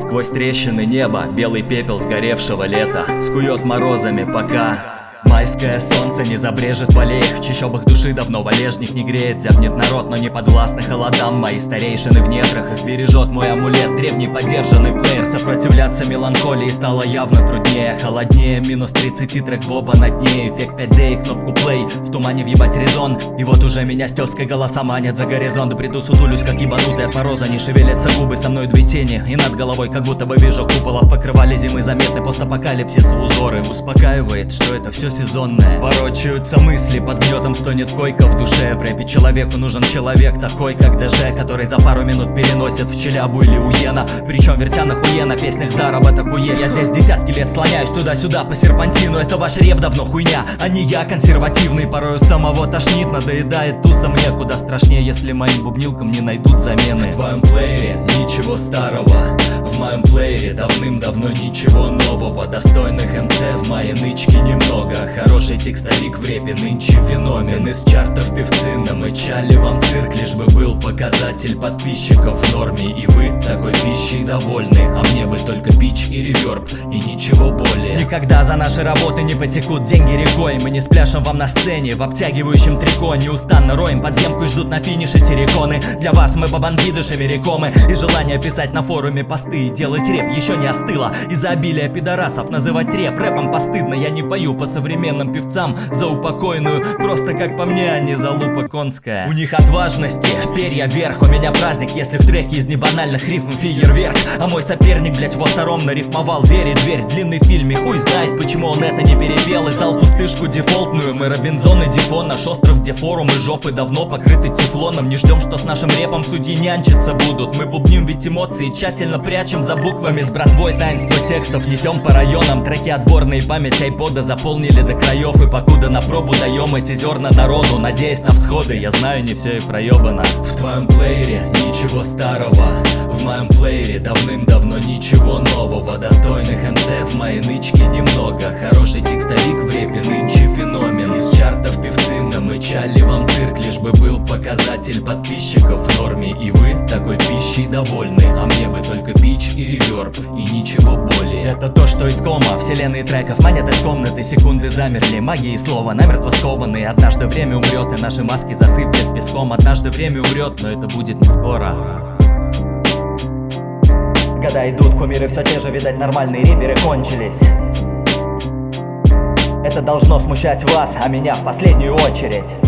Сквозь трещины неба белый пепел сгоревшего лета скует морозами, пока майское солнце не забрежет в аллеях. В чащобах души давно валежник не греет. Зябнет народ, но не подвластны холодам. Мои старейшины в недрах, их бережет мой амулет. Древний подержанный плеер. Сопротивляться меланхолии стало явно труднее. Холоднее, минус 30, трек Боба на дне. Эффект 5D и кнопку play. В тумане въебать резон. И вот уже меня с тёской голоса манят за горизонт. Бреду сутулюсь, как ебанутый от мороза. Не шевелятся губы, со мной две тени. И над головой как будто бы вижу купола. В покрывале зимы заметны постапокалипсиса узоры. Успокаивает, что это все сезонное. Ворочаются мысли, под гнетом стонет койка в душе. В рэпе человеку нужен человек такой, как ДЖ, который за пару минут переносит в Челябу или Уена. Причем вертя нахуя на песнях заработок уед. Я здесь десятки лет слоняюсь туда-сюда по серпантину. Это ваш реп давно хуйня, а не я консервативный. Порою самого тошнит, надоедает туса мне. Куда страшнее, если моим бубнилкам не найдут замены. В твоем плеере ничего старого, в моем плеере давным-давно ничего нового. Достойных МЦ в моей нычке немного. Хороший текстовик в репе нынче феномен. Из чартов певцы намычали вам цирк, лишь бы был показатель подписчиков в норме. И вы такой пищей довольны, а мне бы только пич и реверб, и ничего более. Никогда за наши работы не потекут деньги рекой. Мы не спляшем вам на сцене в обтягивающем трико. Неустанно роем подземку и ждут на финише терриконы. Для вас мы бабангиды шеверикомы. И желание писать на форуме посты и делать рэп еще не остыло. Из-за обилия пидорасов называть рэп рэпом постыдно. Я не пою по современным певцам за упокойную, просто как по мне, а не за лупа конская. У них от важности перья вверх. У меня праздник, если в треке из небанальных рифм фейерверк. А мой соперник, блять, во втором нарифмовал дверь и дверь. Длинный фильм, и хуй знает, почему он это не перепел. И сдал пустышку дефолтную. Мы Робинзон и Дефон, наш остров, где форум и жопы давно покрыты тефлоном. Не ждем, что с нашим репом судьи нянчиться будут. Мы бубним ведь эмоции, тщательно прячем за буквами. С братвой таинство текстов несем по районам. Треки отборные, память айпода заполнили до краев. И покуда на пробу даем эти зерна народу, надеясь на всходы, я знаю, не все и проебано. В твоем плеере ничего старого, в моем плеере давным-давно ничего нового. Достойных МЦ в моей нычке немного. Хороший текстовик в репе нынче феномен. Из чартов певцы намычали вам цирк, лишь бы был показатель подписчиков в норме. И вы такой пищей довольны, а мне бы только пич и реверб, и ничего более. Это то, что искомо, вселенной треков манят из комнаты. Секунды замерли, магии слова намертво скованы. Однажды время умрет, и наши маски засыплет песком. Однажды время умрет, но это будет не скоро. Года идут, кумиры все те же, видать, нормальные рэперы кончились. Это должно смущать вас, а меня в последнюю очередь.